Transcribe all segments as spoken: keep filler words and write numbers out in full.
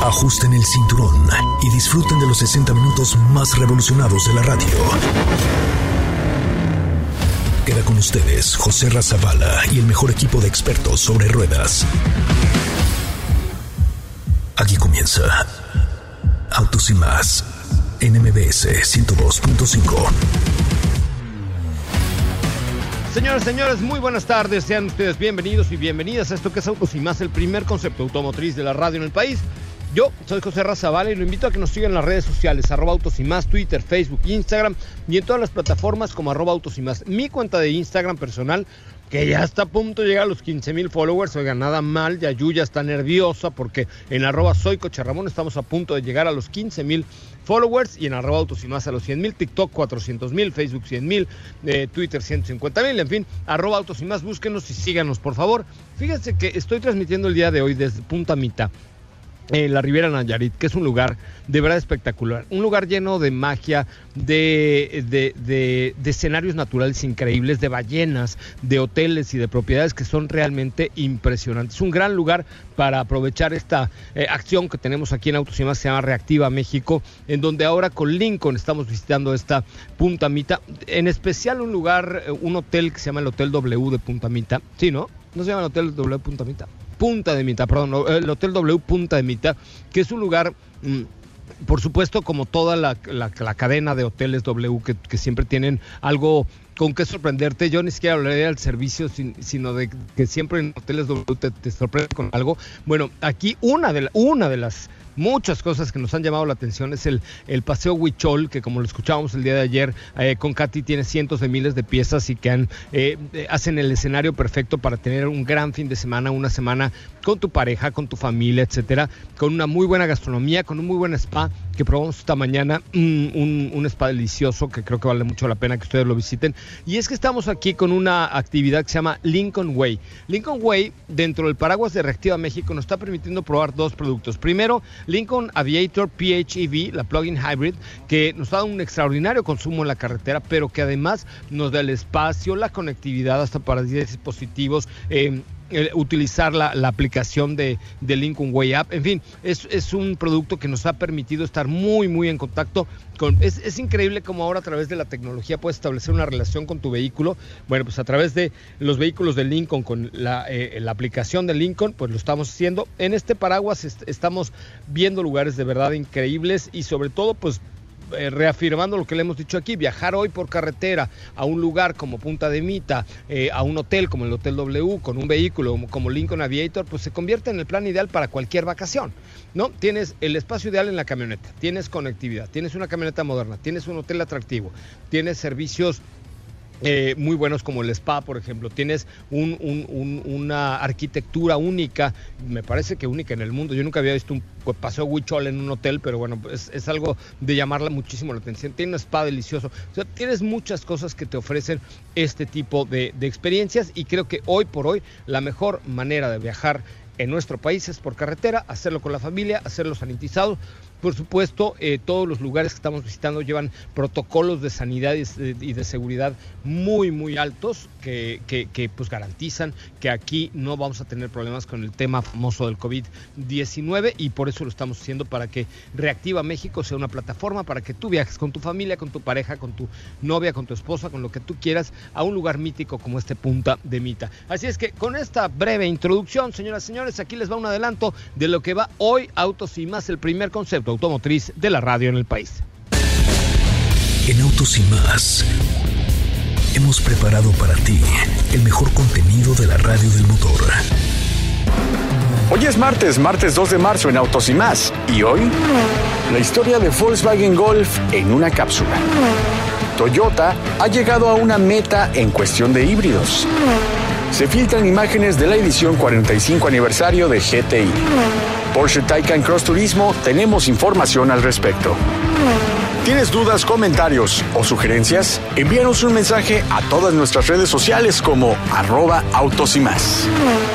Ajusten el cinturón y disfruten de los sesenta minutos más revolucionados de la radio. Queda con ustedes José Razabala y el mejor equipo de expertos sobre ruedas. Aquí comienza Autos y Más en M B S ciento dos punto cinco. Señoras y señores, muy buenas tardes. Sean ustedes bienvenidos y bienvenidas a esto que es Autos y Más, el primer concepto automotriz de la radio en el país. Yo soy José Razabala y lo invito a que nos sigan en las redes sociales, arroba Autos y Más, Twitter, Facebook, Instagram y en todas las plataformas como arroba Autos y Más. Mi cuenta de Instagram personal, que ya está a punto de llegar a los quince mil followers. Oiga, nada mal, ya Yuya está nerviosa porque en arroba soy Coche Ramón estamos a punto de llegar a los quince mil followers y en arroba Autos y Más a los cien mil, TikTok cuatrocientos mil, Facebook cien mil, eh, Twitter ciento cincuenta mil, en fin, arroba Autos y Más, búsquenos y síganos, por favor. Fíjense que estoy transmitiendo el día de hoy desde Punta Mita, Eh, la Riviera Nayarit, que es un lugar de verdad espectacular, un lugar lleno de magia, de, de, de, de escenarios naturales increíbles, de ballenas, de hoteles y de propiedades que son realmente impresionantes. Un gran lugar para aprovechar esta eh, acción que tenemos aquí en Autos y Más, se llama Reactiva México, en donde ahora con Lincoln estamos visitando esta Punta Mita, en especial un lugar, un hotel que se llama el Hotel W de Punta Mita. Sí, ¿no? ¿No se llama el Hotel W Punta Mita? Punta de Mita, perdón, el Hotel W Punta de Mita, que es un lugar, mmm, por supuesto, como toda la, la, la cadena de hoteles W, que, que siempre tienen algo con qué sorprenderte. Yo ni siquiera hablaría del servicio, sin, sino de que siempre en hoteles W te, te sorprende con algo. Bueno, aquí una de, la, una de las muchas cosas que nos han llamado la atención es el, el Paseo Huichol, que como lo escuchábamos el día de ayer eh, con Katy, tiene cientos de miles de piezas y que han, eh, hacen el escenario perfecto para tener un gran fin de semana, una semana con tu pareja, con tu familia, etcétera, con una muy buena gastronomía, con un muy buen spa que probamos esta mañana, un, un, un spa delicioso que creo que vale mucho la pena que ustedes lo visiten. Y es que estamos aquí con una actividad que se llama Lincoln Way. Lincoln Way, dentro del paraguas de Reactiva México, nos está permitiendo probar dos productos. Primero, Lincoln Aviator P H E V, la plug-in hybrid, que nos da un extraordinario consumo en la carretera, pero que además nos da el espacio, la conectividad hasta para diez dispositivos, eh, Eh, utilizar la, la aplicación de, de Lincoln Way App. En fin, es, es un producto que nos ha permitido estar muy, muy en contacto con... Es, es increíble cómo ahora a través de la tecnología puedes establecer una relación con tu vehículo. Bueno, pues a través de los vehículos de Lincoln, con la, eh, la aplicación de Lincoln, pues lo estamos haciendo. En este paraguas est- estamos viendo lugares de verdad increíbles y sobre todo, pues, Eh, reafirmando lo que le hemos dicho aquí, viajar hoy por carretera a un lugar como Punta de Mita, eh, a un hotel como el Hotel W, con un vehículo como, como Lincoln Aviator, pues se convierte en el plan ideal para cualquier vacación, ¿no? Tienes el espacio ideal en la camioneta, tienes conectividad, tienes una camioneta moderna, tienes un hotel atractivo, tienes servicios Eh, muy buenos como el spa, por ejemplo, tienes un, un, un, una arquitectura única, me parece que única en el mundo. Yo nunca había visto un pues, paseo Huichol en un hotel, pero bueno, es, es algo de llamarla muchísimo la atención. Tiene un spa delicioso, o sea, tienes muchas cosas que te ofrecen este tipo de, de experiencias y creo que hoy por hoy la mejor manera de viajar en nuestro país es por carretera, hacerlo con la familia, hacerlo sanitizado. Por supuesto, eh, todos los lugares que estamos visitando llevan protocolos de sanidad y de, y de seguridad muy, muy altos que, que, que pues garantizan que aquí no vamos a tener problemas con el tema famoso del COVID diecinueve y por eso lo estamos haciendo, para que Reactiva México sea una plataforma para que tú viajes con tu familia, con tu pareja, con tu novia, con tu esposa, con lo que tú quieras, a un lugar mítico como este Punta de Mita. Así es que con esta breve introducción, señoras y señores, aquí les va un adelanto de lo que va hoy Autos y Más, el primer concepto automotriz de la radio en el país. En Autos y Más hemos preparado para ti el mejor contenido de la radio del motor. Hoy es martes, martes dos de marzo en Autos y Más. Y hoy, la historia de Volkswagen Golf en una cápsula. Toyota ha llegado a una meta en cuestión de híbridos. Se filtran imágenes de la edición cuarenta y cinco aniversario de G T I. Porsche Taycan Cross Turismo, tenemos información al respecto. ¿Tienes dudas, comentarios o sugerencias? Envíanos un mensaje a todas nuestras redes sociales como arroba Autos y Más.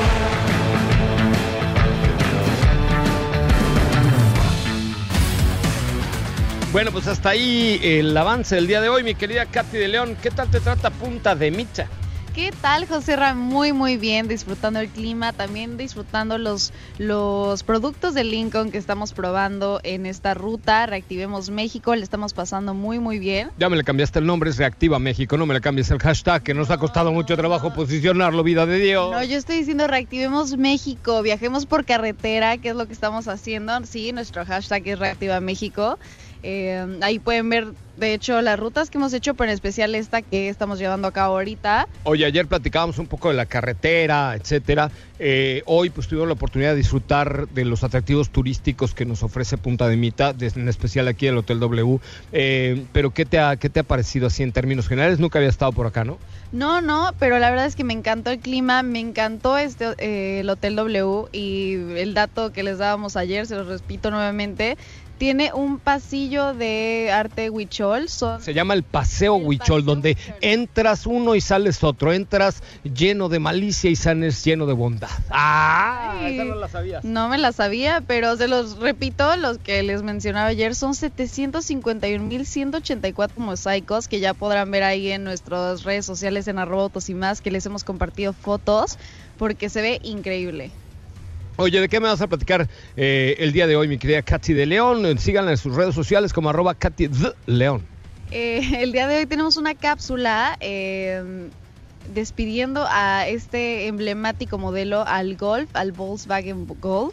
Bueno, pues hasta ahí el avance del día de hoy, mi querida Katy de León. ¿Qué tal te trata Punta de Mita? ¿Qué tal, José Ra? Muy, muy bien, disfrutando el clima, también disfrutando los, los productos de Lincoln que estamos probando en esta ruta. Reactivemos México, le estamos pasando muy, muy bien. Ya me le cambiaste el nombre, es Reactiva México, no me le cambies el hashtag, que nos ha costado mucho trabajo posicionarlo, vida de Dios. No, yo estoy diciendo Reactivemos México, viajemos por carretera, que es lo que estamos haciendo. Sí, nuestro hashtag es Reactiva México. Eh, ahí pueden ver, de hecho, las rutas que hemos hecho, pero en especial esta que estamos llevando a cabo ahorita. Oye, ayer platicábamos un poco de la carretera, etcétera. Eh, hoy pues tuvimos la oportunidad de disfrutar de los atractivos turísticos que nos ofrece Punta de Mita, en especial aquí el Hotel W. Eh, pero ¿qué te ha, qué te ha parecido así en términos generales? Nunca había estado por acá, ¿no? No, no, pero la verdad es que me encantó el clima, me encantó este eh, el Hotel W, y el dato que les dábamos ayer, se los repito nuevamente. Tiene un pasillo de arte huichol. Son... Se llama el Paseo el Huichol, paseo donde Huichol. Entras uno y sales otro. Entras lleno de malicia y sales lleno de bondad. ¡Ah! Ay, esa no la sabías. No me la sabía, pero se los repito, los que les mencionaba ayer, son setecientos cincuenta y un mil ciento ochenta y cuatro mosaicos que ya podrán ver ahí en nuestras redes sociales en arroba autos y más, que les hemos compartido fotos, porque se ve increíble. Oye, ¿de qué me vas a platicar eh, el día de hoy, mi querida Katy de León? Síganla en sus redes sociales como arroba Katy de León. Eh, el día de hoy tenemos una cápsula eh, despidiendo a este emblemático modelo, al Golf, al Volkswagen Golf.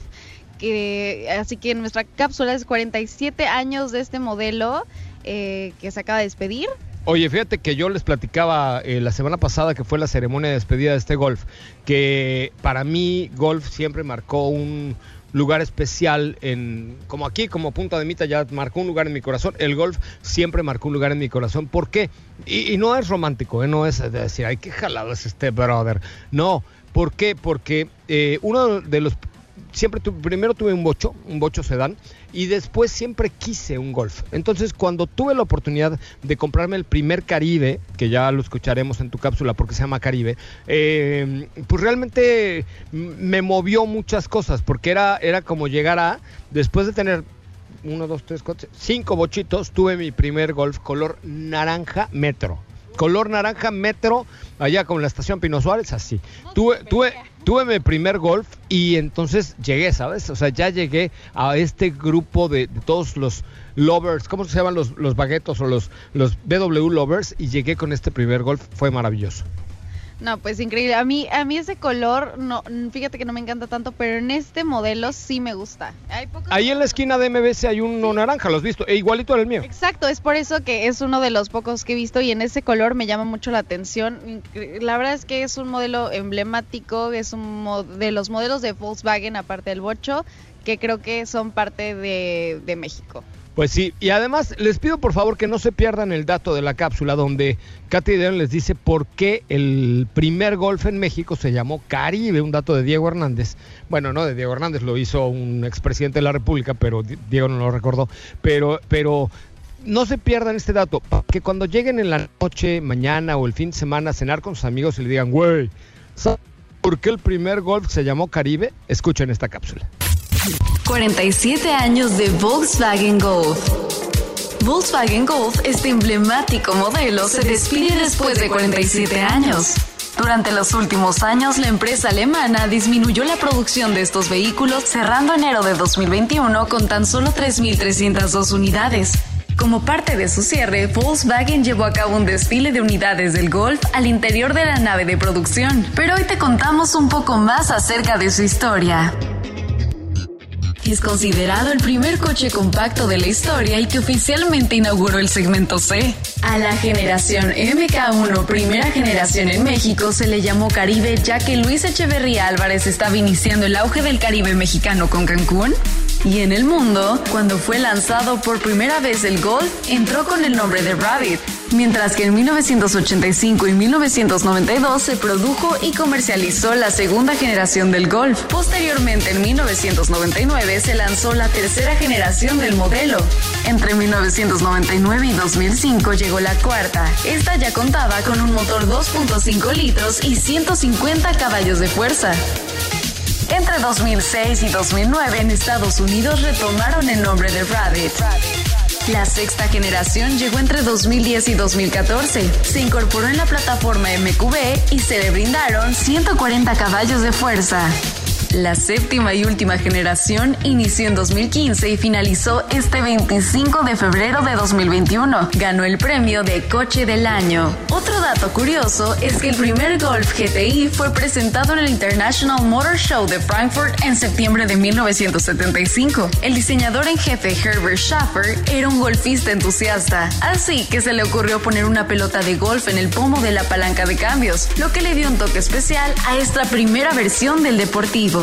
Que, así que nuestra cápsula es cuarenta y siete años de este modelo eh, que se acaba de despedir. Oye, fíjate que yo les platicaba eh, la semana pasada, que fue la ceremonia de despedida de este Golf, que para mí Golf siempre marcó un lugar especial, en como aquí, como Punta de Mita ya marcó un lugar en mi corazón. El Golf siempre marcó un lugar en mi corazón. ¿Por qué? Y, y no es romántico, ¿eh? No es de decir, ay, qué jalado es este brother. No, ¿por qué? Porque eh, uno de los... Siempre tuve, primero tuve un bocho, un bocho sedán, y después siempre quise un Golf. Entonces, cuando tuve la oportunidad de comprarme el primer Caribe, que ya lo escucharemos en tu cápsula porque se llama Caribe, eh, pues realmente me movió muchas cosas, porque era, era como llegar a, después de tener uno, dos, tres, cuatro, cinco bochitos, tuve mi primer Golf color naranja metro. Color naranja metro, allá como en la estación Pino Suárez, así. Tuve, tuve, tuve mi primer Golf y entonces llegué, ¿sabes? O sea, ya llegué a este grupo de, de todos los lovers, ¿cómo se llaman los, los baguetos o los, los B W lovers? Y llegué con este primer Golf, fue maravilloso. No, pues increíble. A mí, a mí ese color, no, fíjate que no me encanta tanto, pero en este modelo sí me gusta. Hay pocos Ahí en la esquina de M B C hay uno sí. naranja, ¿lo has visto? E igualito al mío. Exacto, es por eso que es uno de los pocos que he visto y en ese color me llama mucho la atención. La verdad es que es un modelo emblemático, es uno de los modelos de Volkswagen, aparte del bocho, que creo que son parte de, de México. Pues sí, y además les pido por favor que no se pierdan el dato de la cápsula donde Katy de León les dice por qué el primer Golf en México se llamó Caribe, un dato de Diego Hernández. Bueno, no de Diego Hernández, lo hizo un expresidente de la República, pero Diego no lo recordó. Pero, pero no se pierdan este dato, para que cuando lleguen en la noche, mañana o el fin de semana a cenar con sus amigos y le digan, güey, ¿sabes por qué el primer Golf se llamó Caribe? Escuchen esta cápsula. cuarenta y siete años de Volkswagen Golf. Volkswagen Golf, este emblemático modelo, se despide después de cuarenta y siete años. Durante los últimos años, la empresa alemana disminuyó la producción de estos vehículos, cerrando enero de dos mil veintiuno con tan solo tres mil trescientas dos unidades. Como parte de su cierre, Volkswagen llevó a cabo un desfile de unidades del Golf al interior de la nave de producción. Pero hoy te contamos un poco más acerca de su historia. Es considerado el primer coche compacto de la historia y que oficialmente inauguró el segmento C. A la generación M K uno, primera generación en México, se le llamó Caribe ya que Luis Echeverría Álvarez estaba iniciando el auge del Caribe mexicano con Cancún. Y en el mundo, cuando fue lanzado por primera vez el Golf, entró con el nombre de Rabbit, mientras que en mil novecientos ochenta y cinco y mil novecientos noventa y dos se produjo y comercializó la segunda generación del Golf. Posteriormente, en mil novecientos noventa y nueve, se lanzó la tercera generación del modelo. Entre mil novecientos noventa y nueve y dos mil cinco llegó la cuarta. Esta ya contaba con un motor dos punto cinco litros y ciento cincuenta caballos de fuerza. Entre dos mil seis y dos mil nueve en Estados Unidos retomaron el nombre de Rabbit. La sexta generación llegó entre dos mil diez y dos mil catorce. Se incorporó en la plataforma M Q B y se le brindaron ciento cuarenta caballos de fuerza. La séptima y última generación inició en dos mil quince y finalizó este veinticinco de febrero de dos mil veintiuno. Ganó el premio de Coche del Año. Otro dato curioso es que el primer Golf G T I fue presentado en el International Motor Show de Frankfurt en septiembre de mil novecientos setenta y cinco. El diseñador en jefe Herbert Schaffer era un golfista entusiasta, así que se le ocurrió poner una pelota de golf en el pomo de la palanca de cambios, lo que le dio un toque especial a esta primera versión del deportivo.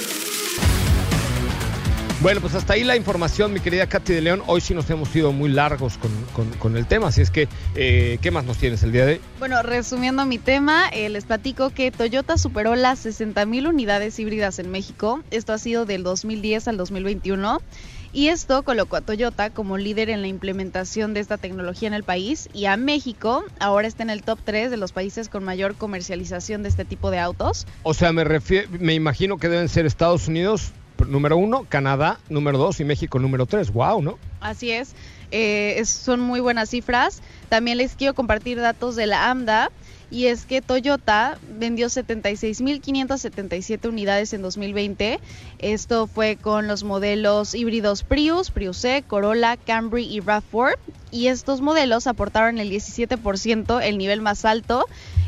Bueno, pues hasta ahí la información, mi querida Katy de León. Hoy sí nos hemos ido muy largos con, con, con el tema, así es que, eh, ¿qué más nos tienes el día de hoy? Bueno, resumiendo mi tema, eh, les platico que Toyota superó las sesenta mil unidades híbridas en México. Esto ha sido del dos mil diez al dos mil veintiuno. Y esto colocó a Toyota como líder en la implementación de esta tecnología en el país, y a México ahora está en el top tres de los países con mayor comercialización de este tipo de autos. O sea, me refiero, me imagino que deben ser Estados Unidos número uno, Canadá número dos y México número tres. Wow, ¿no? Así es, eh, es son muy buenas cifras. También les quiero compartir datos de la AMDA. Y es que Toyota vendió setenta y seis mil quinientas setenta y siete unidades en dos mil veinte. Esto fue con los modelos híbridos Prius, Prius C, Corolla, Camry y RAV cuatro. Y estos modelos aportaron el diecisiete por ciento, el nivel más alto.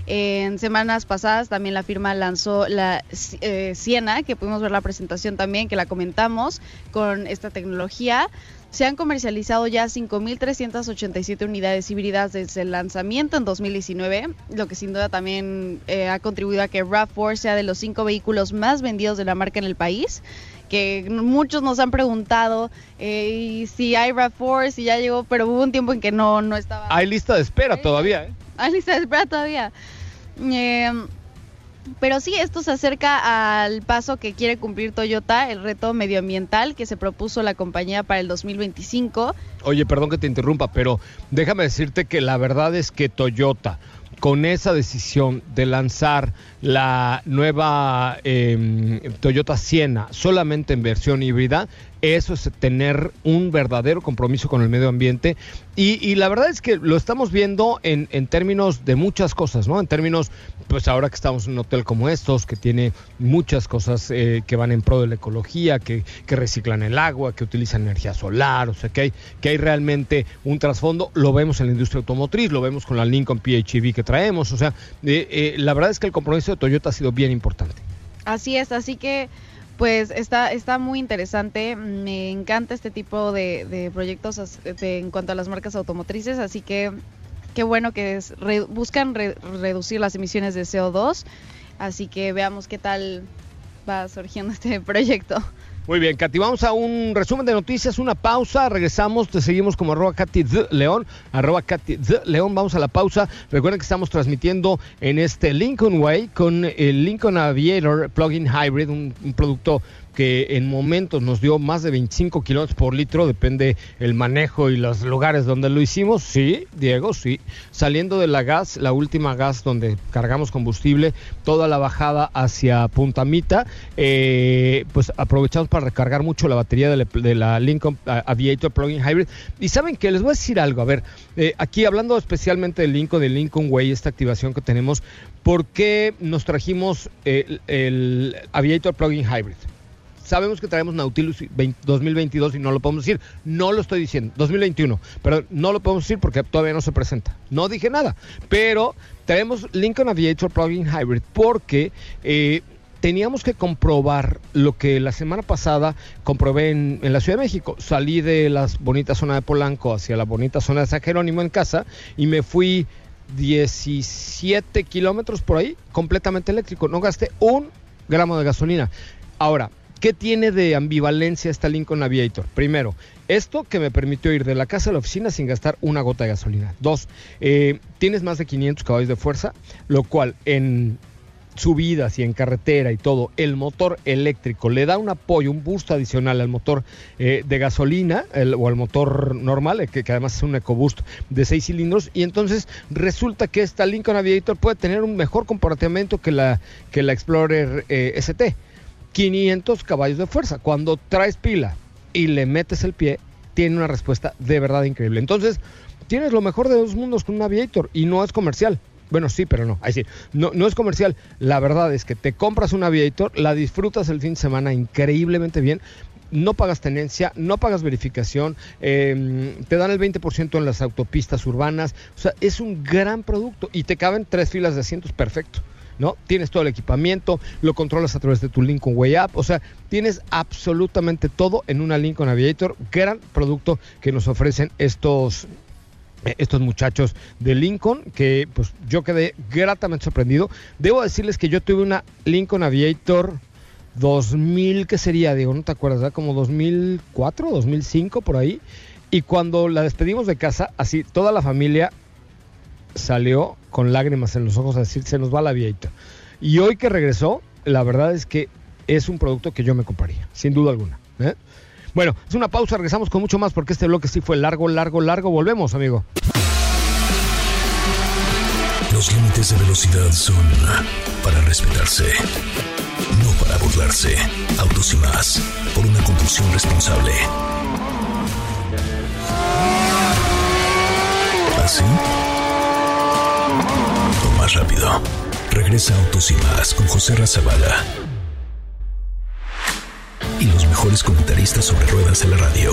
En semanas pasadas también la firma lanzó la eh, Siena, que pudimos ver la presentación también, que la comentamos, con esta tecnología. Se han comercializado ya cinco mil trescientas ochenta y siete unidades híbridas desde el lanzamiento en dos mil diecinueve, lo que sin duda también eh, ha contribuido a que RAV cuatro sea de los cinco vehículos más vendidos de la marca en el país, que muchos nos han preguntado eh, si hay RAV cuatro, si ya llegó, pero hubo un tiempo en que no, no estaba. Hay lista de espera todavía, ¿eh? Hay lista de espera todavía. Eh, Pero sí, esto se acerca al paso que quiere cumplir Toyota, el reto medioambiental que se propuso la compañía para el dos mil veinticinco. Oye, perdón que te interrumpa, pero déjame decirte que la verdad es que Toyota, con esa decisión de lanzar la nueva eh, Toyota Siena solamente en versión híbrida, eso es tener un verdadero compromiso con el medio ambiente. Y, y la verdad es que lo estamos viendo en, en términos de muchas cosas, ¿no? En términos, pues ahora que estamos en un hotel como estos, que tiene muchas cosas eh, que van en pro de la ecología, que, que reciclan el agua, que utilizan energía solar, o sea, que hay, que hay realmente un trasfondo. Lo vemos en la industria automotriz, lo vemos con la Lincoln P H E V que traemos, o sea, eh, eh, la verdad es que el compromiso de Toyota ha sido bien importante. Así es, así que pues está está muy interesante. Me encanta este tipo de, de proyectos de, en cuanto a las marcas automotrices, así que qué bueno que es, re, buscan re, reducir las emisiones de C O dos, así que veamos qué tal va surgiendo este proyecto. Muy bien, Katy, vamos a un resumen de noticias, una pausa, regresamos, te seguimos como arroba Katy D León, arroba Katy D León, vamos a la pausa. Recuerden que estamos transmitiendo en este Lincoln Way con el Lincoln Aviator Plug-in Hybrid, un, un producto que en momentos nos dio más de veinticinco kilómetros por litro, depende el manejo y los lugares donde lo hicimos. Sí, Diego, sí. Saliendo de la gas, la última gas donde cargamos combustible, toda la bajada hacia Punta Mita, eh, pues aprovechamos para recargar mucho la batería de la, de la Lincoln Aviator Plug-in Hybrid. Y ¿saben qué? Les voy a decir algo. A ver, eh, aquí hablando especialmente del Lincoln, del Lincoln Way, esta activación que tenemos, ¿por qué nos trajimos el, el Aviator Plug-in Hybrid? Sabemos que traemos Nautilus dos mil veintidós y no lo podemos decir, no lo estoy diciendo, dos mil veintiuno, pero no lo podemos decir porque todavía no se presenta. No dije nada, pero traemos Lincoln Aviator Plug-in Hybrid porque eh, teníamos que comprobar lo que la semana pasada comprobé en, en la Ciudad de México. Salí de la bonita zona de Polanco hacia la bonita zona de San Jerónimo en casa y me fui diecisiete kilómetros por ahí, completamente eléctrico. No gasté un gramo de gasolina. Ahora, ¿qué tiene de ambivalencia esta Lincoln Aviator? Primero, esto que me permitió ir de la casa a la oficina sin gastar una gota de gasolina. Dos, eh, tienes más de quinientos caballos de fuerza, lo cual en subidas y en carretera y todo, el motor eléctrico le da un apoyo, un boost adicional al motor eh, de gasolina el, o al motor normal, que, que además es un EcoBoost de seis cilindros, y entonces resulta que esta Lincoln Aviator puede tener un mejor comportamiento que la, que la Explorer eh, S T. quinientos caballos de fuerza. Cuando traes pila y le metes el pie, tiene una respuesta de verdad increíble. Entonces, tienes lo mejor de dos mundos con un Aviator y no es comercial. Bueno, sí, pero no. Ahí sí. No, no es comercial. La verdad es que te compras un Aviator, la disfrutas el fin de semana increíblemente bien. No pagas tenencia, no pagas verificación, eh, te dan el veinte por ciento en las autopistas urbanas. O sea, es un gran producto y te caben tres filas de asientos perfecto, ¿no? Tienes todo el equipamiento, lo controlas a través de tu Lincoln Way App. O sea, tienes absolutamente todo en una Lincoln Aviator. Gran producto que nos ofrecen estos... estos muchachos de Lincoln, que pues yo quedé gratamente sorprendido. Debo decirles que yo tuve una Lincoln Aviator dos mil, ¿qué sería? Digo, no te acuerdas, ¿verdad? Como dos mil cuatro, dos mil cinco, por ahí. Y cuando la despedimos de casa, así, toda la familia salió con lágrimas en los ojos a decir, se nos va la Aviator. Y hoy que regresó, la verdad es que es un producto que yo me compraría, sin duda alguna, ¿eh? Bueno, es una pausa, regresamos con mucho más porque este bloque sí fue largo, largo, largo. Volvemos, amigo. Los límites de velocidad son para respetarse, no para burlarse. Autos y más, por una conducción responsable. ¿Así? O más rápido. Regresa Autos y más con José Razabala y los mejores comentaristas sobre ruedas de la radio.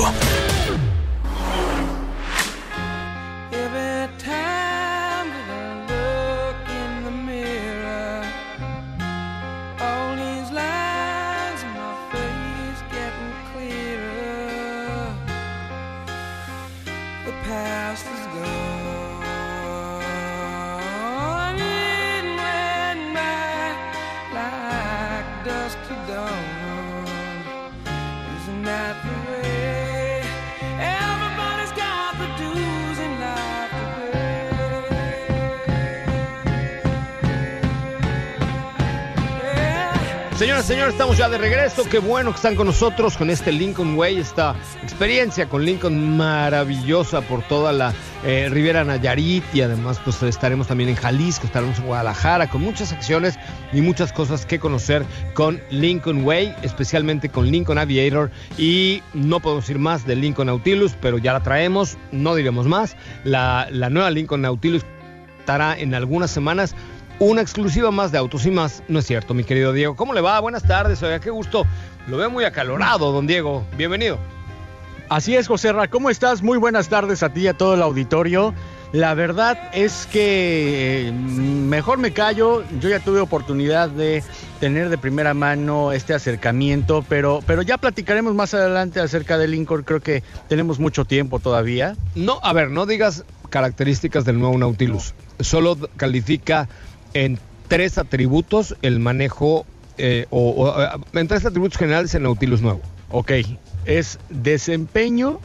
Señoras y señores, estamos ya de regreso. Qué bueno que están con nosotros con este Lincoln Way, esta experiencia con Lincoln maravillosa por toda la eh, Riviera Nayarit, y además pues estaremos también en Jalisco, estaremos en Guadalajara con muchas acciones y muchas cosas que conocer con Lincoln Way, especialmente con Lincoln Aviator. Y no podemos decir más de Lincoln Nautilus, pero ya la traemos, no diremos más. La, la nueva Lincoln Nautilus estará en algunas semanas. Una exclusiva más de Autos y Más, ¿no es cierto, mi querido Diego? ¿Cómo le va? Buenas tardes, oiga, qué gusto. Lo veo muy acalorado, don Diego. Bienvenido. Así es, José Ra, ¿cómo estás? Muy buenas tardes a ti y a todo el auditorio. La verdad es que eh, mejor me callo. Yo ya tuve oportunidad de tener de primera mano este acercamiento, pero, pero ya platicaremos más adelante acerca de Lincoln. Creo que tenemos mucho tiempo todavía. No, a ver, no digas características del nuevo Nautilus. Solo califica en tres atributos el manejo, eh, o, o en tres atributos generales el Nautilus nuevo. Ok, es desempeño,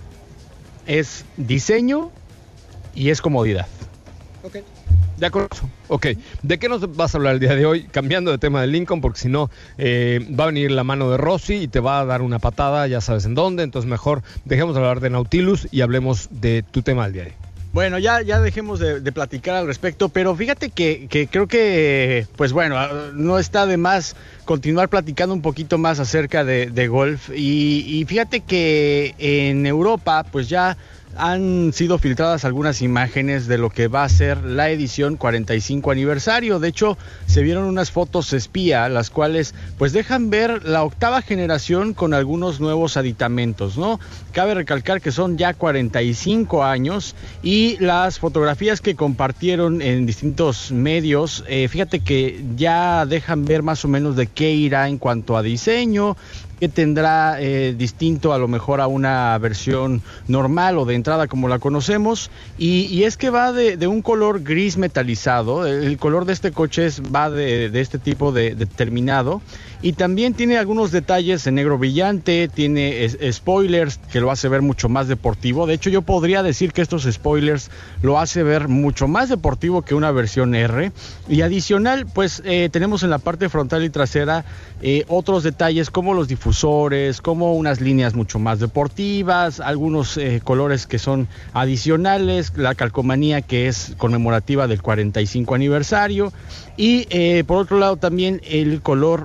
es diseño y es comodidad. Ok, de acuerdo. Ok, ¿de qué nos vas a hablar el día de hoy? Cambiando de tema de Lincoln, porque si no eh, va a venir la mano de Rossi y te va a dar una patada, ya sabes en dónde. Entonces mejor dejemos de hablar de Nautilus y hablemos de tu tema del día de hoy. Bueno, ya, ya dejemos de, de platicar al respecto, pero fíjate que, que creo que, pues bueno, no está de más continuar platicando un poquito más acerca de, de golf. Y, y fíjate que en Europa, pues ya han sido filtradas algunas imágenes de lo que va a ser la edición cuarenta y cinco aniversario. De hecho, se vieron unas fotos espía, las cuales pues dejan ver la octava generación con algunos nuevos aditamentos, ¿no? Cabe recalcar que son ya cuarenta y cinco años, y las fotografías que compartieron en distintos medios, eh, fíjate que ya dejan ver más o menos de qué irá en cuanto a diseño, que tendrá eh, distinto a lo mejor a una versión normal o de entrada como la conocemos, y, y es que va de, de un color gris metalizado. El color de este coche es, va de, de este tipo de, de terminado, y también tiene algunos detalles en negro brillante, tiene es, spoilers que lo hace ver mucho más deportivo. De hecho, yo podría decir que estos spoilers lo hace ver mucho más deportivo que una versión R, y adicional pues eh, tenemos en la parte frontal y trasera eh, otros detalles como los difusores, como unas líneas mucho más deportivas, algunos eh, colores que son adicionales, la calcomanía que es conmemorativa del cuarenta y cinco aniversario, y eh, por otro lado también el color rojo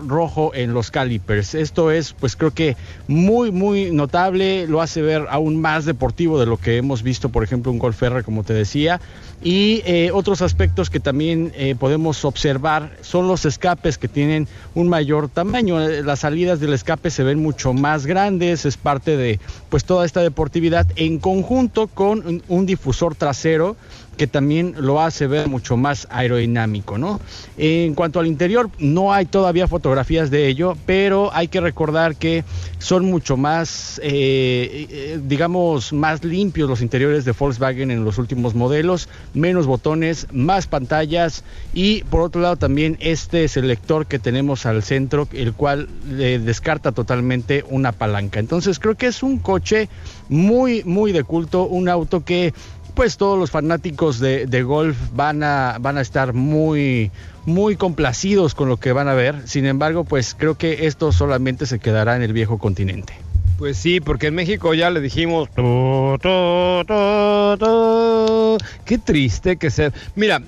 ejemplo, en los calipers. Esto es, pues creo que muy, muy notable, lo hace ver aún más deportivo de lo que hemos visto, por ejemplo, un Golf R, como te decía. Y eh, otros aspectos que también eh, podemos observar son los escapes, que tienen un mayor tamaño. Las salidas del escape se ven mucho más grandes, es parte de pues toda esta deportividad, en conjunto con un, un difusor trasero que también lo hace ver mucho más aerodinámico, ¿no? En cuanto al interior, no hay todavía fotografías de ello, pero hay que recordar que son mucho más, eh, eh, digamos, más limpios los interiores de Volkswagen en los últimos modelos, menos botones, más pantallas, y por otro lado también este selector que tenemos al centro, el cual eh, descarta totalmente una palanca. Entonces creo que es un coche muy, muy de culto, un auto que pues todos los fanáticos de, de Golf van a, van a estar muy, muy complacidos con lo que van a ver. Sin embargo, pues creo que esto solamente se quedará en el viejo continente. Pues sí, porque en México ya le dijimos... Tu, tu, tu, tu. Qué triste que sea... Mira,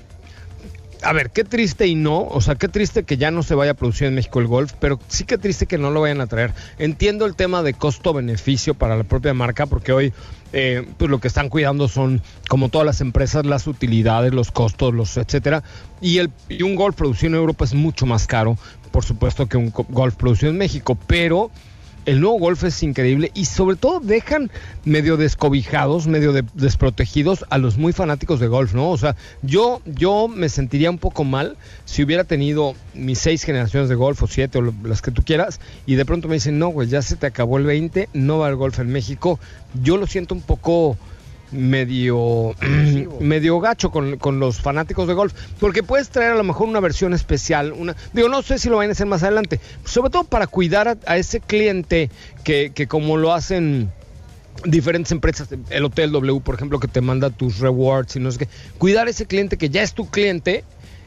a ver, qué triste y no, o sea, qué triste que ya no se vaya a producir en México el Golf, pero sí que triste que no lo vayan a traer. Entiendo el tema de costo-beneficio para la propia marca, porque hoy eh, pues lo que están cuidando son, como todas las empresas, las utilidades, los costos, los etcétera. Y, el, y un Golf producido en Europa es mucho más caro, por supuesto, que un Golf producido en México, pero... el nuevo Golf es increíble y sobre todo dejan medio descobijados, medio de, desprotegidos a los muy fanáticos de Golf, ¿no? O sea, yo, yo me sentiría un poco mal si hubiera tenido mis seis generaciones de Golf o siete o las que tú quieras y de pronto me dicen, no, güey, ya se te acabó el veinte, no va el Golf en México. Yo lo siento un poco... medio medio gacho con, con los fanáticos de Golf, porque puedes traer a lo mejor una versión especial, una digo, no sé si lo vayan a hacer más adelante, sobre todo para cuidar a, a ese cliente que, que como lo hacen diferentes empresas, el Hotel W, por ejemplo, que te manda tus rewards y no sé qué, cuidar a ese cliente que ya es tu cliente,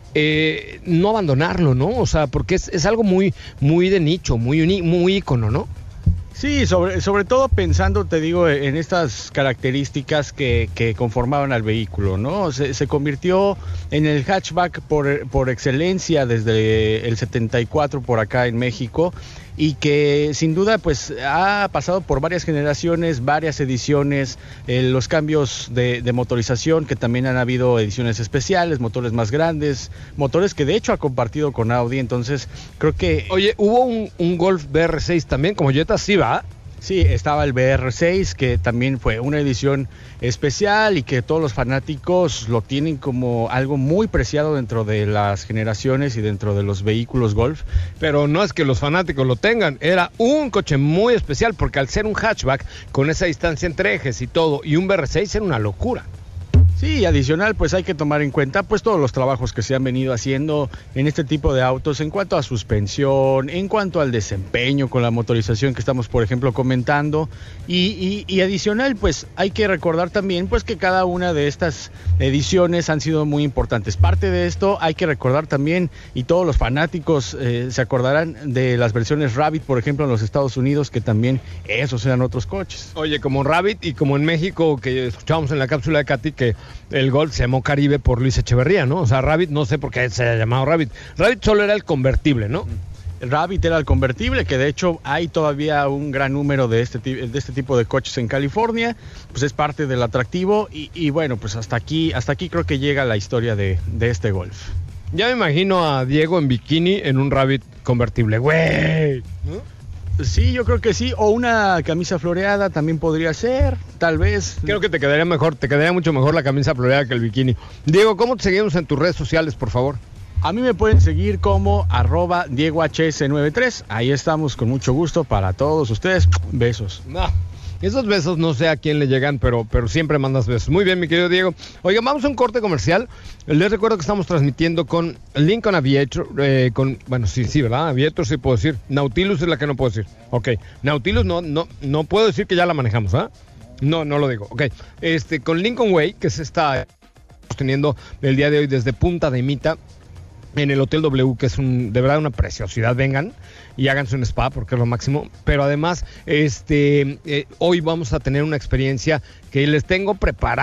eh, no abandonarlo, ¿no? O sea, porque es, es algo muy, muy de nicho, muy, uni, muy ícono, ¿no? Sí, sobre, sobre todo pensando, te digo, en estas características que, que conformaban al vehículo, ¿no? Se, se convirtió en el hatchback por, por excelencia desde el setenta y cuatro por acá en México, y que sin duda pues ha pasado por varias generaciones, varias ediciones, eh, los cambios de, de motorización, que también han habido ediciones especiales, motores más grandes, motores que de hecho ha compartido con Audi. Entonces creo que... Oye, ¿hubo un, un Golf B R seis también como Jetta? Sí, ¿va? Sí, estaba el B R seis, que también fue una edición especial y que todos los fanáticos lo tienen como algo muy preciado dentro de las generaciones y dentro de los vehículos Golf. Pero no es que los fanáticos lo tengan, era un coche muy especial, porque al ser un hatchback, con esa distancia entre ejes y todo, y un B R seis era una locura. Sí, adicional, pues hay que tomar en cuenta pues todos los trabajos que se han venido haciendo en este tipo de autos en cuanto a suspensión, en cuanto al desempeño con la motorización que estamos, por ejemplo, comentando, y, y, y adicional, pues hay que recordar también pues que cada una de estas ediciones han sido muy importantes. Parte de esto hay que recordar también, y todos los fanáticos eh, se acordarán de las versiones Rabbit, por ejemplo, en los Estados Unidos, que también esos eran otros coches. Oye, como Rabbit y como en México, que escuchábamos en la cápsula de Katy, que el Golf se llamó Caribe por Luis Echeverría, ¿no? O sea, Rabbit, no sé por qué se ha llamado Rabbit. Rabbit solo era el convertible, ¿no? El Rabbit era el convertible, que de hecho hay todavía un gran número de este, de este tipo de coches en California, pues es parte del atractivo, y, y bueno, pues hasta aquí, hasta aquí creo que llega la historia de, de este Golf. Ya me imagino a Diego en bikini en un Rabbit convertible, güey, ¿no? Sí, yo creo que sí, o una camisa floreada también podría ser, tal vez. Creo que te quedaría mejor, te quedaría mucho mejor la camisa floreada que el bikini. Diego, ¿cómo te seguimos en tus redes sociales, por favor? A mí me pueden seguir como arroba Diego H S noventa y tres, ahí estamos con mucho gusto para todos ustedes, besos. No, esos besos no sé a quién le llegan, pero, pero siempre mandas besos. Muy bien, mi querido Diego. Oigan, vamos a un corte comercial. Les recuerdo que estamos transmitiendo con Lincoln Aviator, eh, con, bueno, sí, sí, ¿verdad? Aviator sí puedo decir. Nautilus es la que no puedo decir. Ok, Nautilus no, no, no puedo decir que ya la manejamos, ¿ah? No, no lo digo. Ok, este, con Lincoln Way, que se está teniendo el día de hoy desde Punta de Mita, en el Hotel W, que es un, de verdad una preciosidad. Vengan y háganse un spa porque es lo máximo. Pero además, este, eh, hoy vamos a tener una experiencia que les tengo preparada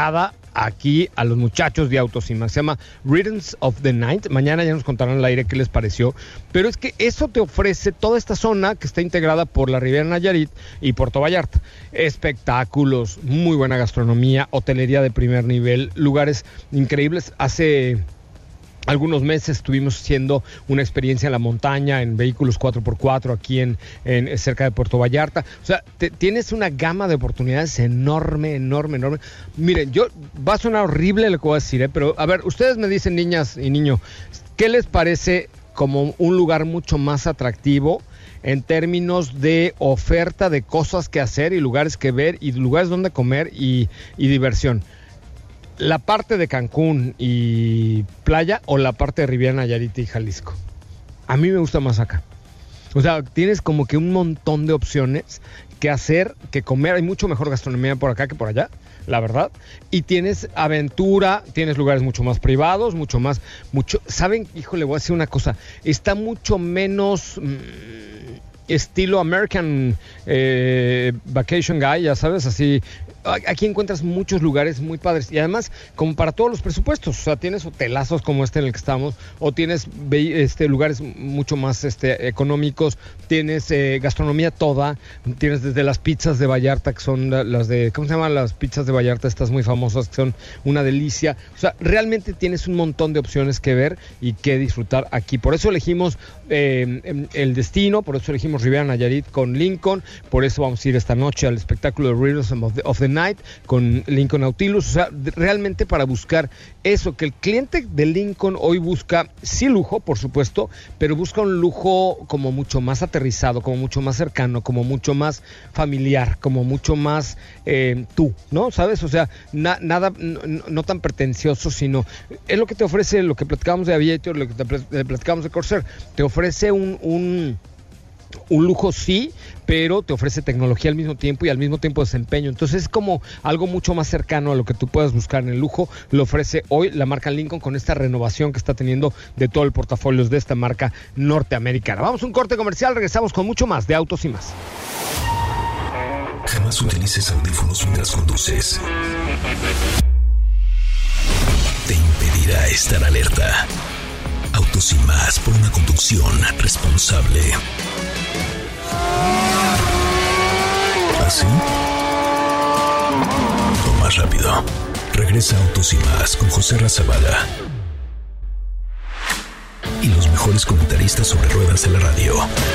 aquí a los muchachos de Autos y Más. Se llama Rhythms of the Night. Mañana ya nos contarán al aire qué les pareció. Pero es que eso te ofrece toda esta zona que está integrada por la Riviera Nayarit y Puerto Vallarta. Espectáculos, muy buena gastronomía, hotelería de primer nivel, lugares increíbles. Hace algunos meses estuvimos haciendo una experiencia en la montaña, en vehículos cuatro por cuatro, aquí en, en cerca de Puerto Vallarta. O sea, te, tienes una gama de oportunidades enorme, enorme, enorme. Miren, yo, va a sonar horrible lo que voy a decir, ¿eh? Pero a ver, ustedes me dicen, niñas y niños, ¿qué les parece como un lugar mucho más atractivo en términos de oferta de cosas que hacer y lugares que ver y lugares donde comer y, y diversión? ¿La parte de Cancún y playa o la parte de Riviera Nayarit y Jalisco? A mí me gusta más acá. O sea, tienes como que un montón de opciones que hacer, que comer. Hay mucho mejor gastronomía por acá que por allá, la verdad. Y tienes aventura, tienes lugares mucho más privados, mucho más, mucho. ¿Saben? Híjole, voy a decir una cosa. Está mucho menos mmm, estilo American eh, Vacation Guy, ya sabes, así. Aquí encuentras muchos lugares muy padres y además como para todos los presupuestos, o sea, tienes hotelazos como este en el que estamos o tienes este, lugares mucho más este, económicos, tienes eh, gastronomía toda, tienes desde las pizzas de Vallarta que son las de, ¿cómo se llaman las pizzas de Vallarta? Estas muy famosas que son una delicia, o sea, realmente tienes un montón de opciones que ver y que disfrutar aquí, por eso elegimos eh, el destino, por eso elegimos Riviera Nayarit con Lincoln, por eso vamos a ir esta noche al espectáculo de Rhythms of the, of the Night con Lincoln Nautilus, o sea, realmente para buscar eso, que el cliente de Lincoln hoy busca, sí lujo, por supuesto, pero busca un lujo como mucho más aterrizado, como mucho más cercano, como mucho más familiar, como mucho más eh, tú, ¿no? ¿Sabes? O sea, na, nada, no, no tan pretencioso, sino es lo que te ofrece, lo que platicamos de Aviator, lo que te platicamos de Corsair, te ofrece un... un un lujo sí, pero te ofrece tecnología al mismo tiempo y al mismo tiempo desempeño. Entonces es como algo mucho más cercano a lo que tú puedas buscar en el lujo. Lo ofrece hoy la marca Lincoln con esta renovación que está teniendo de todo el portafolio de esta marca norteamericana. Vamos a un corte comercial, regresamos con mucho más de Autos y Más. Jamás utilices audífonos mientras conduces. Te impedirá estar alerta. Autos y Más, por una conducción responsable. ¿Así? O más rápido. Regresa Autos y Más con José Razabala y los mejores comentaristas sobre ruedas de la radio.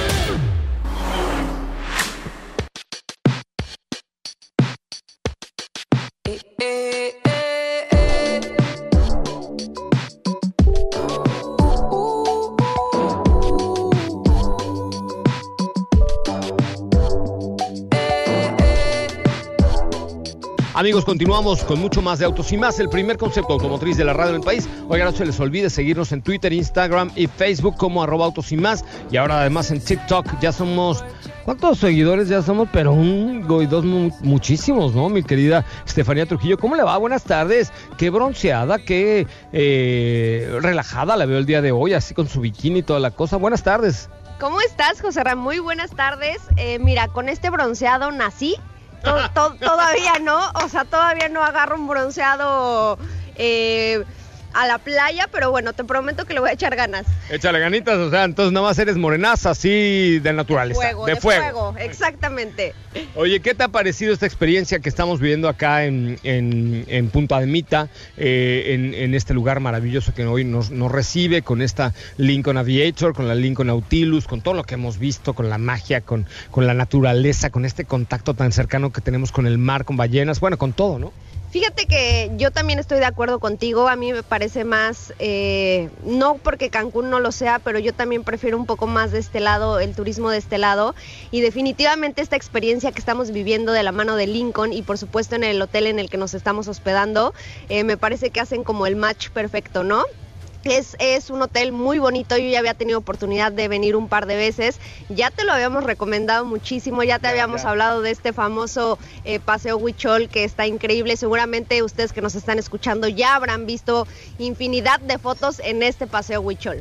Amigos, continuamos con mucho más de Autos y Más, el primer concepto automotriz de la radio en el país. Oigan, no se les olvide seguirnos en Twitter, Instagram y Facebook como arroba Autos y Más. Y ahora además en TikTok ya somos... ¿Cuántos seguidores ya somos? Pero un y dos mu- muchísimos, ¿no? Mi querida Estefanía Trujillo, ¿cómo le va? Buenas tardes. Qué bronceada, qué eh, relajada la veo el día de hoy, así con su bikini y toda la cosa. Buenas tardes. ¿Cómo estás, José Ramón? Muy buenas tardes. Eh, mira, con este bronceado nací. To- to- todavía no, o sea, todavía no agarro un bronceado eh, a la playa, pero bueno, te prometo que le voy a echar ganas. Échale ganitas, o sea, entonces nada más eres morenaza, así de naturaleza. Fuego, de, de fuego. fuego, exactamente. Oye, ¿qué te ha parecido esta experiencia que estamos viviendo acá en, en, en Punta de Mita, eh, en, en este lugar maravilloso que hoy nos, nos recibe con esta Lincoln Aviator, con la Lincoln Nautilus, con todo lo que hemos visto, con la magia, con, con la naturaleza, con este contacto tan cercano que tenemos con el mar, con ballenas, bueno, con todo, ¿no? Fíjate que yo también estoy de acuerdo contigo, a mí me parece más, eh, no porque Cancún no lo sea, pero yo también prefiero un poco más de este lado, el turismo de este lado, y definitivamente esta experiencia que estamos viviendo de la mano de Lincoln y por supuesto en el hotel en el que nos estamos hospedando, eh, me parece que hacen como el match perfecto, ¿no? Es, es un hotel muy bonito, yo ya había tenido oportunidad de venir un par de veces, ya te lo habíamos recomendado muchísimo, ya te ya, habíamos ya. hablado de este famoso eh, Paseo Huichol que está increíble, seguramente ustedes que nos están escuchando ya habrán visto infinidad de fotos en este Paseo Huichol.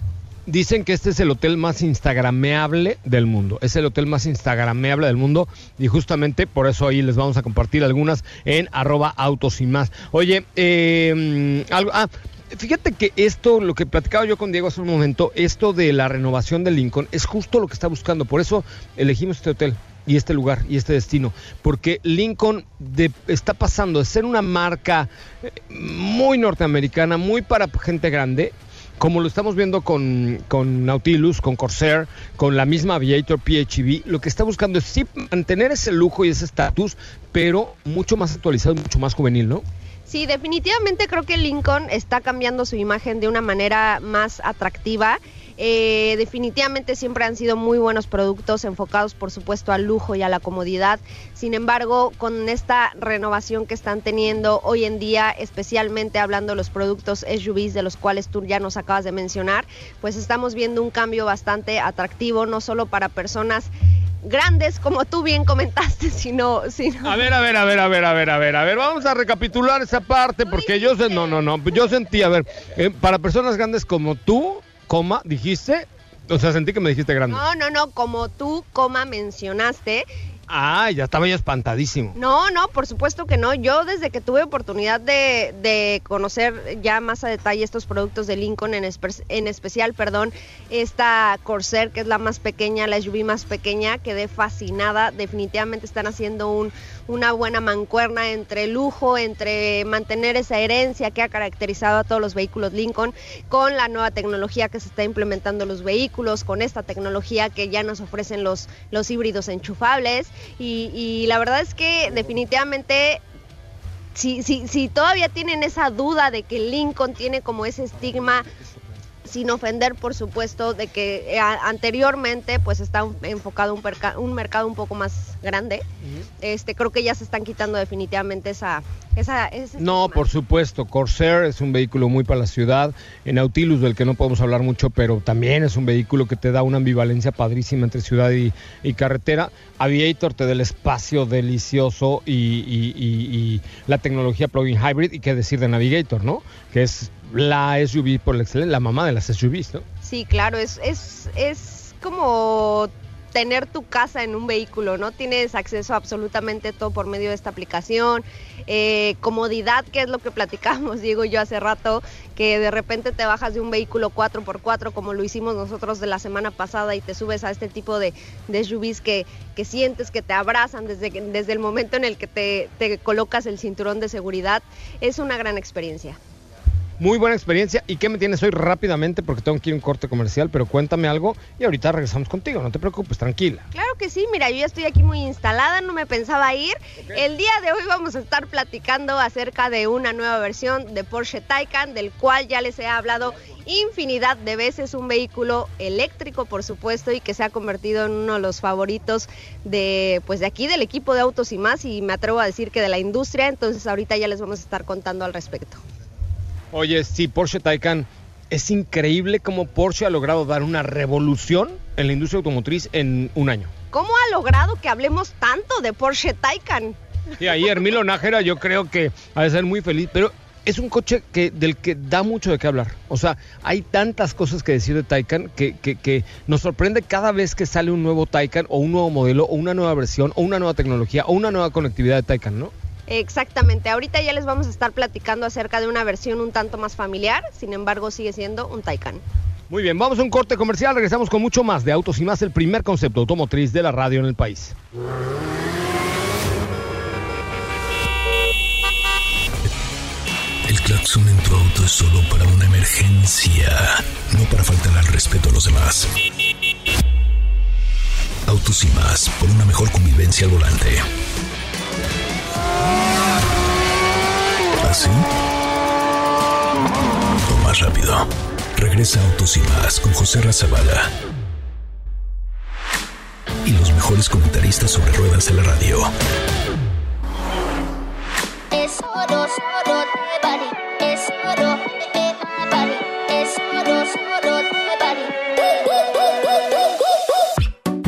Dicen que este es el hotel más instagrameable del mundo. Es el hotel más instagrameable del mundo. Y justamente por eso ahí les vamos a compartir algunas en arroba autos y más. Oye, eh, algo... Ah, fíjate que esto, lo que platicaba yo con Diego hace un momento, esto de la renovación del Lincoln, es justo lo que está buscando. Por eso elegimos este hotel y este lugar y este destino. Porque Lincoln de, está pasando de ser una marca muy norteamericana, muy para gente grande, como lo estamos viendo con, con Nautilus, con Corsair, con la misma Aviator P H E V. Lo que está buscando es sí mantener ese lujo y ese estatus, pero mucho más actualizado, mucho más juvenil, ¿no? Sí, definitivamente creo que Lincoln está cambiando su imagen de una manera más atractiva. Eh, definitivamente siempre han sido muy buenos productos enfocados por supuesto al lujo y a la comodidad. Sin embargo, con esta renovación que están teniendo hoy en día, especialmente hablando de los productos S U Vs de los cuales tú ya nos acabas de mencionar, pues estamos viendo un cambio bastante atractivo, no solo para personas grandes, como tú bien comentaste, sino, sino... A ver, a ver, a ver, a ver, a ver, a ver, a ver, vamos a recapitular esa parte, porque yo sé, no, no, no, yo sentí, a ver, eh, para personas grandes como tú, coma, dijiste, o sea, sentí que me dijiste grande. No, no, no, como tú, coma, mencionaste. Ah, ya estaba yo espantadísimo. No, no, por supuesto que no. Yo desde que tuve oportunidad de, de conocer ya más a detalle estos productos de Lincoln, en, espe- en especial, perdón, esta Corsair, que es la más pequeña, la S U V más pequeña, quedé fascinada. Definitivamente están haciendo un, una buena mancuerna entre lujo, entre mantener esa herencia que ha caracterizado a todos los vehículos Lincoln, con la nueva tecnología que se está implementando en los vehículos, con esta tecnología que ya nos ofrecen los, los híbridos enchufables. Y, y la verdad es que definitivamente si, si, si todavía tienen esa duda de que Lincoln tiene como ese estigma, sin ofender por supuesto, de que eh, anteriormente pues está enfocado un, perca- un mercado un poco más grande, uh-huh. este creo que ya se están quitando definitivamente esa... esa ese no, por supuesto, Corsair es un vehículo muy para la ciudad, en Nautilus del que no podemos hablar mucho, pero también es un vehículo que te da una ambivalencia padrísima entre ciudad y, y carretera. Aviator te da el espacio delicioso y, y, y, y la tecnología plug-in hybrid, y qué decir de Navigator, ¿no? Que es la S U V por la excelencia, la mamá de las S U Vs, ¿no? Sí, claro, es, es, es como tener tu casa en un vehículo, ¿no? Tienes acceso a absolutamente todo por medio de esta aplicación, eh, comodidad, que es lo que platicamos, Diego y yo hace rato, que de repente te bajas de un vehículo cuatro por cuatro, como lo hicimos nosotros de la semana pasada, y te subes a este tipo de, de S U Vs que, que sientes que te abrazan desde, desde el momento en el que te, te colocas el cinturón de seguridad. Es una gran experiencia. Muy buena experiencia. ¿Y qué me tienes hoy rápidamente? Porque tengo que ir a un corte comercial, pero cuéntame algo y ahorita regresamos contigo, no te preocupes, tranquila. Claro que sí, mira, yo ya estoy aquí muy instalada, no me pensaba ir. Okay. El día de hoy vamos a estar platicando acerca de una nueva versión de Porsche Taycan, del cual ya les he hablado infinidad de veces, un vehículo eléctrico, por supuesto, y que se ha convertido en uno de los favoritos de, pues de aquí, del equipo de Autos y Más, y me atrevo a decir que de la industria. Entonces ahorita ya les vamos a estar contando al respecto. Oye, sí, Porsche Taycan, es increíble cómo Porsche ha logrado dar una revolución en la industria automotriz en un año. ¿Cómo ha logrado que hablemos tanto de Porsche Taycan? Sí, ahí Hermilo Nájera yo creo que ha de ser muy feliz, pero es un coche que, del que da mucho de qué hablar. O sea, hay tantas cosas que decir de Taycan que, que, que nos sorprende cada vez que sale un nuevo Taycan, o un nuevo modelo, o una nueva versión, o una nueva tecnología, o una nueva conectividad de Taycan, ¿no? Exactamente, ahorita ya les vamos a estar platicando acerca de una versión un tanto más familiar, sin embargo sigue siendo un Taycan. Muy bien, vamos a un corte comercial, regresamos con mucho más de Autos y Más, el primer concepto automotriz de la radio en el país. El claxon en tu auto es solo para una emergencia, no para faltar al respeto a los demás. Autos y Más, por una mejor convivencia al volante. ¿Así? O más rápido. Regresa Autos y Más con José Razabala y los mejores comentaristas sobre ruedas de la radio. Es oro, oro de bari. Es oro de bari. Es oro, oro de bari.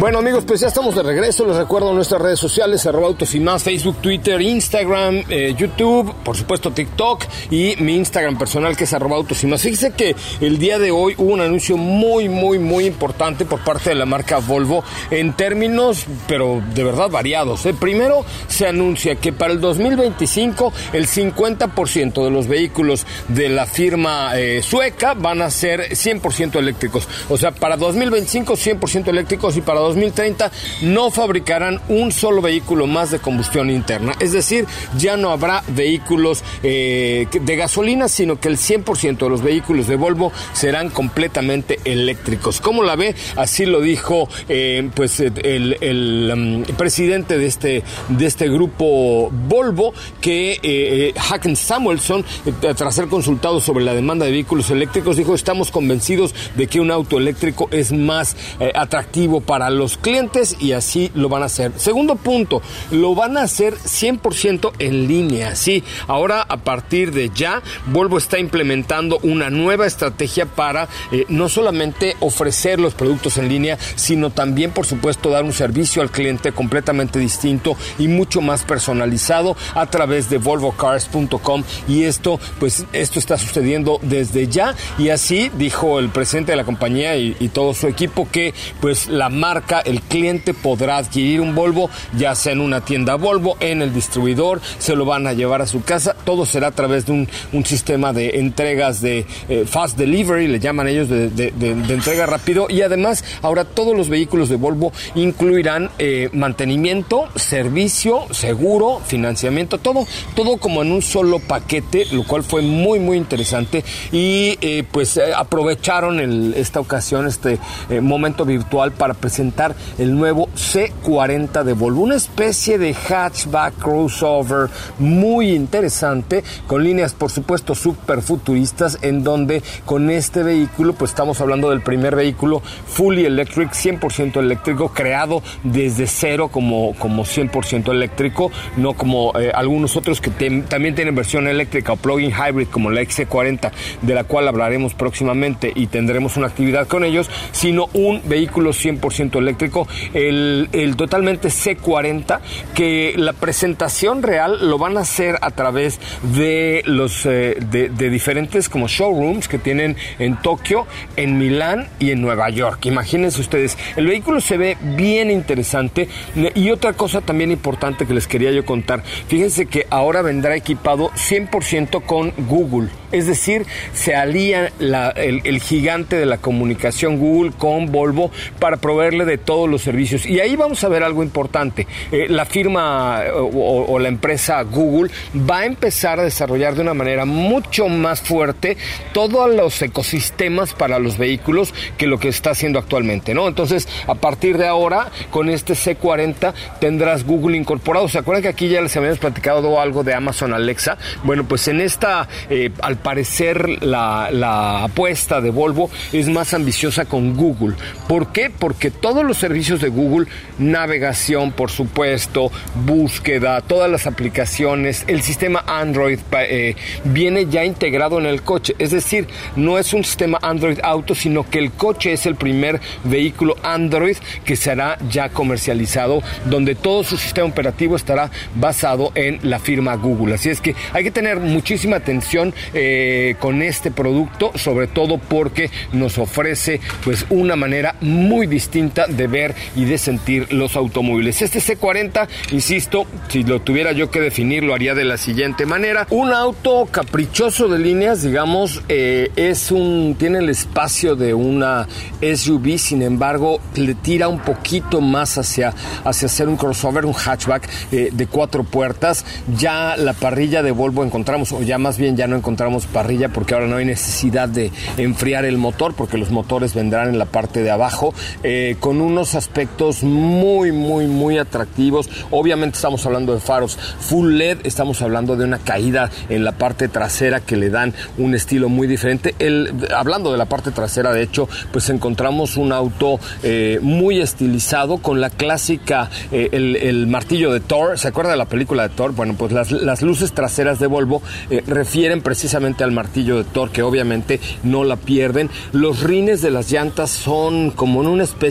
Bueno, amigos, pues ya estamos de regreso. Les recuerdo nuestras redes sociales, arroba Autos y Más, Facebook, Twitter, Instagram, eh, YouTube, por supuesto TikTok y mi Instagram personal, que es arroba Autos y Más. Fíjese que el día de hoy hubo un anuncio muy, muy, muy importante por parte de la marca Volvo en términos, pero de verdad variados. ¿eh? Primero, se anuncia que para el dos mil veinticinco el cincuenta por ciento de los vehículos de la firma eh, sueca van a ser cien por ciento eléctricos. O sea, para dos mil veinticinco cien por ciento eléctricos, y para dos mil treinta no fabricarán un solo vehículo más de combustión interna. Es decir, ya no habrá vehículos eh, de gasolina, sino que el cien por ciento de los vehículos de Volvo serán completamente eléctricos. ¿Cómo la ve? Así lo dijo eh, pues el, el um, presidente de este, de este grupo Volvo, que eh, Håkan Samuelsson, eh, tras ser consultado sobre la demanda de vehículos eléctricos, dijo: estamos convencidos de que un auto eléctrico es más eh, atractivo para los clientes, y así lo van a hacer. Segundo punto, lo van a hacer cien por ciento en línea. Sí, ahora a partir de ya, Volvo está implementando una nueva estrategia para eh, no solamente ofrecer los productos en línea, sino también, por supuesto, dar un servicio al cliente completamente distinto y mucho más personalizado a través de volvo cars punto com, y esto, pues, esto está sucediendo desde ya, y así dijo el presidente de la compañía y, y todo su equipo que, pues, la marca, el cliente podrá adquirir un Volvo, ya sea en una tienda Volvo, en el distribuidor, se lo van a llevar a su casa. Todo será a través de un, un sistema de entregas de eh, fast delivery, le llaman ellos, de, de, de, de entrega rápido, y además ahora todos los vehículos de Volvo incluirán eh, mantenimiento, servicio, seguro, financiamiento, todo, todo como en un solo paquete, lo cual fue muy, muy interesante, y eh, pues eh, aprovecharon el, esta ocasión, este eh, momento virtual para presentar el nuevo C cuarenta de Volvo, una especie de hatchback crossover muy interesante, con líneas, por supuesto, súper futuristas, en donde con este vehículo, pues estamos hablando del primer vehículo fully electric, cien por ciento eléctrico, creado desde cero como, como cien por ciento eléctrico, no como eh, algunos otros que te, también tienen versión eléctrica o plug-in hybrid, como la X C cuarenta, de la cual hablaremos próximamente y tendremos una actividad con ellos, sino un vehículo cien por ciento eléctrico, el, el totalmente C cuarenta, que la presentación real lo van a hacer a través de los eh, de, de diferentes como showrooms que tienen en Tokio, en Milán y en Nueva York. Imagínense ustedes, el vehículo se ve bien interesante. Y otra cosa también importante que les quería yo contar, fíjense que ahora vendrá equipado cien por ciento con Google, es decir, se alía la, el, el gigante de la comunicación Google con Volvo para proveerle de todos los servicios. Y ahí vamos a ver algo importante. Eh, la firma o, o la empresa Google va a empezar a desarrollar de una manera mucho más fuerte todos los ecosistemas para los vehículos que lo que está haciendo actualmente, ¿no? Entonces, a partir de ahora, con este C cuarenta tendrás Google incorporado. ¿Se acuerdan que aquí ya les habíamos platicado algo de Amazon Alexa? Bueno, pues en esta, eh, al parecer, la, la apuesta de Volvo es más ambiciosa con Google. ¿Por qué? Porque todos los servicios de Google, navegación, por supuesto, búsqueda, todas las aplicaciones, el sistema Android eh, viene ya integrado en el coche. Es decir, no es un sistema Android Auto, sino que el coche es el primer vehículo Android que será ya comercializado, donde todo su sistema operativo estará basado en la firma Google. Así es que hay que tener muchísima atención eh, con este producto, sobre todo porque nos ofrece, pues, una manera muy distinta de ver y de sentir los automóviles. Este C cuarenta, insisto, si lo tuviera yo que definir, lo haría de la siguiente manera: un auto caprichoso de líneas, digamos, eh, es un, tiene el espacio de una S U V, sin embargo, le tira un poquito más hacia, hacia hacer un crossover, un hatchback eh, de cuatro puertas. Ya la parrilla de Volvo encontramos, o ya más bien ya no encontramos parrilla, porque ahora no hay necesidad de enfriar el motor, porque los motores vendrán en la parte de abajo, eh, con unos aspectos muy, muy, muy atractivos. Obviamente estamos hablando de faros full L E D, estamos hablando de una caída en la parte trasera que le dan un estilo muy diferente. El, hablando de la parte trasera, de hecho, pues encontramos un auto eh, muy estilizado, con la clásica, eh, el, el martillo de Thor. ¿Se acuerda de la película de Thor? Bueno, pues las, las luces traseras de Volvo eh, refieren precisamente al martillo de Thor, que obviamente no la pierden. Los rines de las llantas son como en una especie de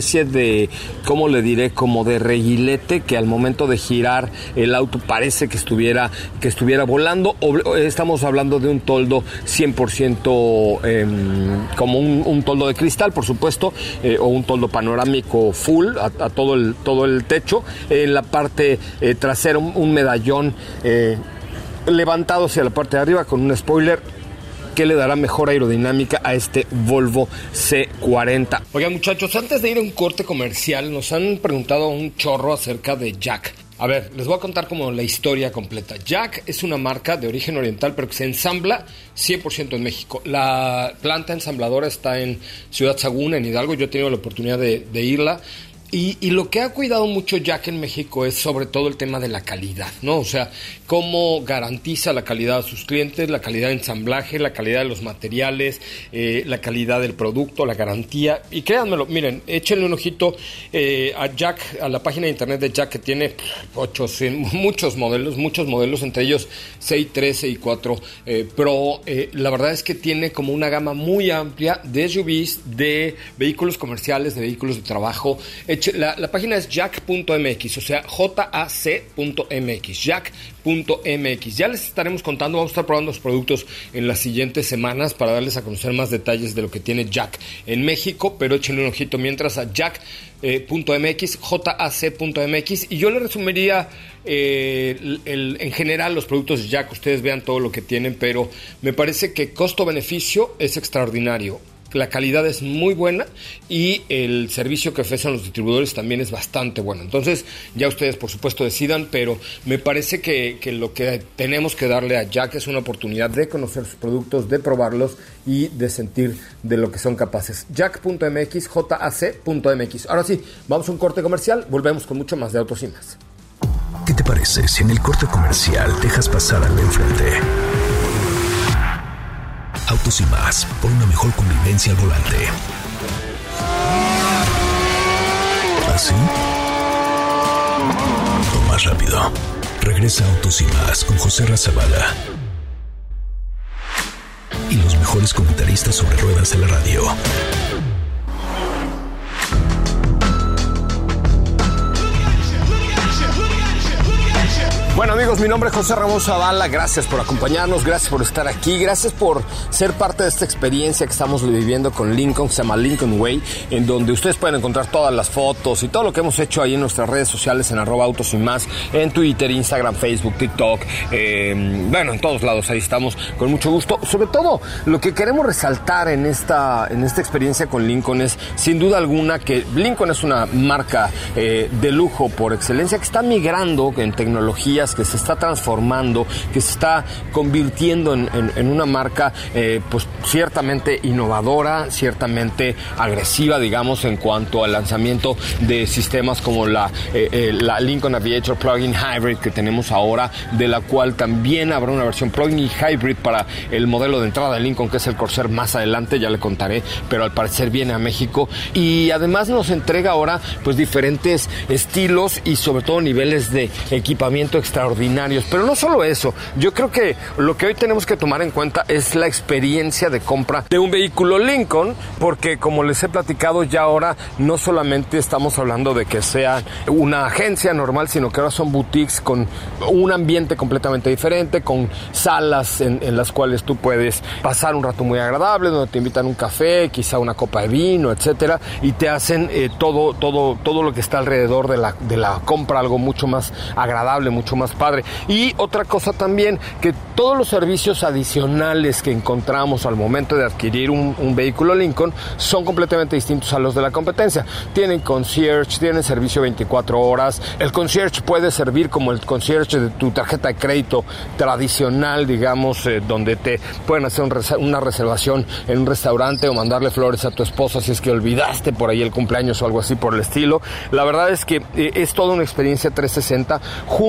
de, ¿cómo le diré? Como de reguilete, que al momento de girar el auto parece que estuviera, que estuviera volando. O, estamos hablando de un toldo cien por ciento eh, como un, un toldo de cristal, por supuesto, eh, o un toldo panorámico full a, a todo el, todo el techo. En la parte eh, trasera un, un medallón eh, levantado hacia la parte de arriba con un spoiler que le dará mejor aerodinámica a este Volvo C cuarenta. Oigan, muchachos, antes de ir a un corte comercial, nos han preguntado un chorro acerca de Jack. A ver, les voy a contar como la historia completa. Jack es una marca de origen oriental, pero que se ensambla cien por ciento en México. La planta ensambladora está en Ciudad Sagún, en Hidalgo. Yo he tenido la oportunidad de, de irla. Y, y lo que ha cuidado mucho Jack en México es sobre todo el tema de la calidad, ¿no? O sea, cómo garantiza la calidad a sus clientes, la calidad de ensamblaje, la calidad de los materiales, eh, la calidad del producto, la garantía. Y créanmelo, miren, échenle un ojito eh, a Jack, a la página de internet de Jack, que tiene ocho, muchos modelos, muchos modelos, entre ellos seis tres, seis cuatro eh, Pro. Eh, la verdad es que tiene como una gama muy amplia de S U Vs, de vehículos comerciales, de vehículos de trabajo. La, la página es jack punto m x, o sea, J A C punto m x, jack punto m x. Ya les estaremos contando, vamos a estar probando los productos en las siguientes semanas para darles a conocer más detalles de lo que tiene Jack en México, pero échenle un ojito mientras a jack punto m x, J A C punto m x, y yo le resumiría eh, el, el, en general los productos de Jack. Ustedes vean todo lo que tienen, pero me parece que costo-beneficio es extraordinario. La calidad es muy buena y el servicio que ofrecen los distribuidores también es bastante bueno. Entonces, ya ustedes por supuesto decidan, pero me parece que, que lo que tenemos que darle a Jack es una oportunidad de conocer sus productos, de probarlos y de sentir de lo que son capaces. jack punto m x, J A C punto m x. Ahora sí, vamos a un corte comercial, volvemos con mucho más de Autos y Más. ¿Qué te parece si en el corte comercial dejas pasar al de enfrente? Autos y Más, por una mejor convivencia al volante. ¿Así? O más rápido. Regresa Autos y Más con José Razabala y los mejores comentaristas sobre ruedas de la radio. Bueno, amigos, mi nombre es José Ramón Zavala. Gracias por acompañarnos, gracias por estar aquí, gracias por ser parte de esta experiencia que estamos viviendo con Lincoln, que se llama Lincoln Way, en donde ustedes pueden encontrar todas las fotos y todo lo que hemos hecho ahí en nuestras redes sociales, en arroba Autos y Más, en Twitter, Instagram, Facebook, TikTok, eh, bueno, en todos lados, ahí estamos con mucho gusto. Sobre todo, lo que queremos resaltar en esta, en esta experiencia con Lincoln es, sin duda alguna, que Lincoln es una marca eh, de lujo por excelencia, que está migrando en tecnologías, que se está transformando, que se está convirtiendo en, en, en una marca eh, pues ciertamente innovadora, ciertamente agresiva, digamos, en cuanto al lanzamiento de sistemas como la, eh, eh, la Lincoln Aviator Plug-in Hybrid que tenemos ahora, de la cual también habrá una versión Plug-in y Hybrid para el modelo de entrada de Lincoln, que es el Corsair, más adelante, ya le contaré, pero al parecer viene a México, y además nos entrega ahora pues diferentes estilos y sobre todo niveles de equipamiento extraordinarios. Pero no solo eso, yo creo que lo que hoy tenemos que tomar en cuenta es la experiencia de compra de un vehículo Lincoln, porque como les he platicado, ya ahora no solamente estamos hablando de que sea una agencia normal, sino que ahora son boutiques con un ambiente completamente diferente, con salas en, en las cuales tú puedes pasar un rato muy agradable, donde te invitan un café, quizá una copa de vino, etcétera, y te hacen eh, todo, todo, todo lo que está alrededor de la, de la compra algo mucho más agradable, mucho más padre. Y otra cosa también, que todos los servicios adicionales que encontramos al momento de adquirir un, un vehículo Lincoln son completamente distintos a los de la competencia. Tienen concierge, tienen servicio veinticuatro horas. El concierge puede servir como el concierge de tu tarjeta de crédito tradicional, digamos, eh, donde te pueden hacer un res- una reservación en un restaurante o mandarle flores a tu esposa si es que olvidaste por ahí el cumpleaños o algo así por el estilo. La verdad es que eh, es toda una experiencia trescientos sesenta junto con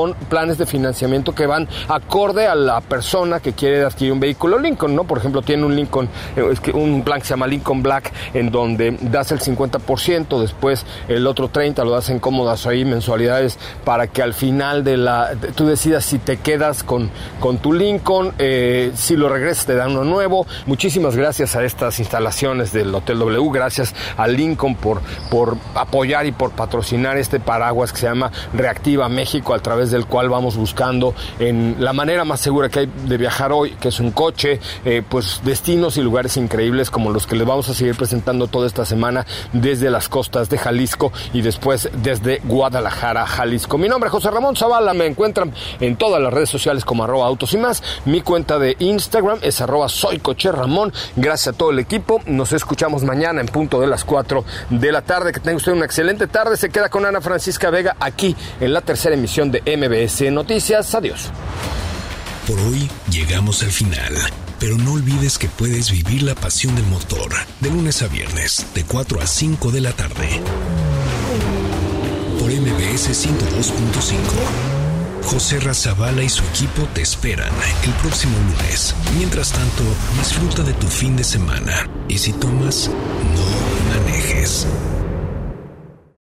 con planes de financiamiento que van acorde a la persona que quiere adquirir un vehículo Lincoln, ¿no? Por ejemplo, tiene un Lincoln, es que un plan que se llama Lincoln Black, en donde das el cincuenta por ciento, después el otro treinta por ciento lo das en cómodas ahí mensualidades para que al final de la tú decidas si te quedas con, con tu Lincoln, eh, si lo regresas te dan uno nuevo. Muchísimas gracias a estas instalaciones del Hotel W, gracias a Lincoln por, por apoyar y por patrocinar este paraguas que se llama Reactiva México, a través del cual vamos buscando en la manera más segura que hay de viajar hoy, que es un coche, eh, pues destinos y lugares increíbles como los que les vamos a seguir presentando toda esta semana desde las costas de Jalisco y después desde Guadalajara, Jalisco. Mi nombre es José Ramón Zavala, me encuentran en todas las redes sociales como arroba autos y más. Mi cuenta de Instagram es arroba soy coche Ramón. Gracias a todo el equipo, nos escuchamos mañana en punto de las cuatro de la tarde. Que tenga usted una excelente tarde. Se queda con Ana Francisca Vega aquí en la tercera emisión de M B S Noticias. Adiós. Por hoy llegamos al final, pero no olvides que puedes vivir la pasión del motor de lunes a viernes de cuatro a cinco de la tarde por M B S ciento dos punto cinco. José Razabala y su equipo te esperan el próximo lunes. Mientras tanto, disfruta de tu fin de semana y si tomas, no manejes.